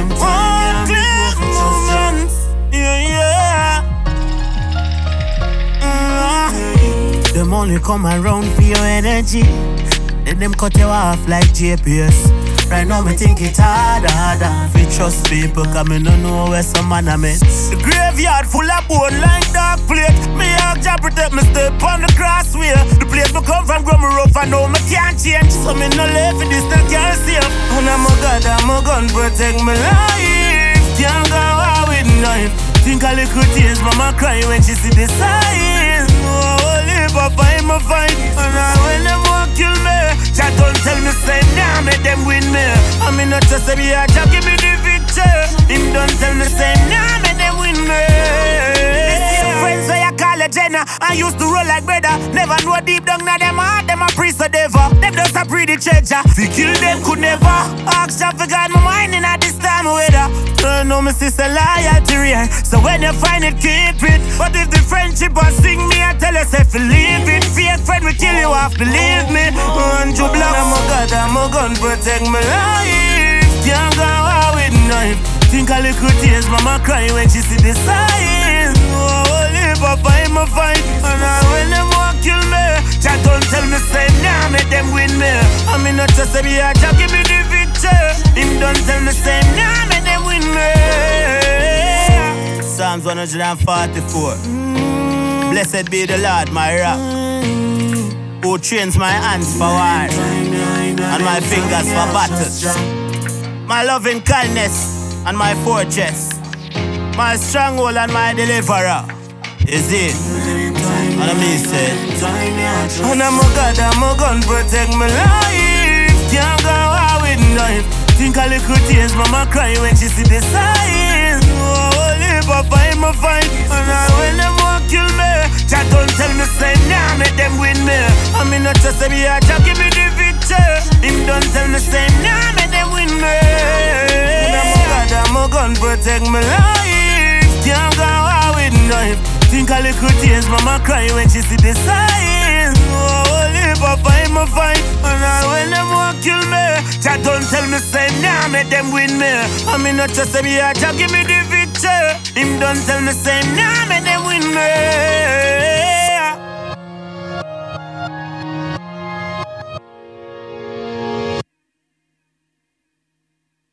One clear moments. Yeah. Them only come around for your energy. Then them cut you off like GPS. Right now me think it harder. Fi trust people, cause me no know where some man a met. The graveyard full of bone like dark plate. Me ask Jah protect me step on the crossway. The place me come from grow me rough, I know me can't change. So me no live for this, not can't save. And I'm a God, I'm a gun protect my life. Can't go out with knife. Think a little tears, mama cry when she see the signs. Oh, live up, I'm a fight. And when them want kill me, Jah don't tell me say nah, make them win me. I mean not just say me a Jah give me the victory. Him don't tell me say nah, make them win me. This your friends where you call a Jenna. I used to roll like brother. Never know deep down na them heart, them a priest or devil. Them just a breed the treasure. Fi kill them could never. Ask Jah fi guide my mind in a this time of weather. No, my sister loyalty rare. So when you find it, keep it. But if the friendship was sing me, I tell yourself to leave it. Fake friend will kill you off, believe me. One you block, I'm a God, I'm a gun, protect my life. Can't go out with knife. Think a little tears, mama cry when she see the signs. Oh, live up, I'm a fight. And when them want kill me, Jah don't tell me say nah, make them win me. I mean not just say me, Jah give me the victory. Him don't tell me say nah, make them win me. Psalms 144. Blessed be the Lord, my rock, who trains my hands for war and my fingers for battle. My loving kindness and my fortress, my stronghold and my deliverer is it. And me say, and I'm a God, I'm a gun, protect my life. Can't go out with knife. Think a little tears, mama cry when she see the signs. Oh, live up, I'm a fight. And when them want kill me, Jah don't tell me say nah, make them win me. I mean not just say me, Jah give me the victory. Him don't tell me say nah, make them win me. And I'm a God, I'm a gun, protect my life. Can't go out with knife. Think a little tears, mama cry when she see the signs. Oh, live up, I'm a fight. And when them want kill me, Jah don't tell me say nah, make them win me. I mean not just say me, Jah give me the victory. Him don't tell me say nah, make them win me.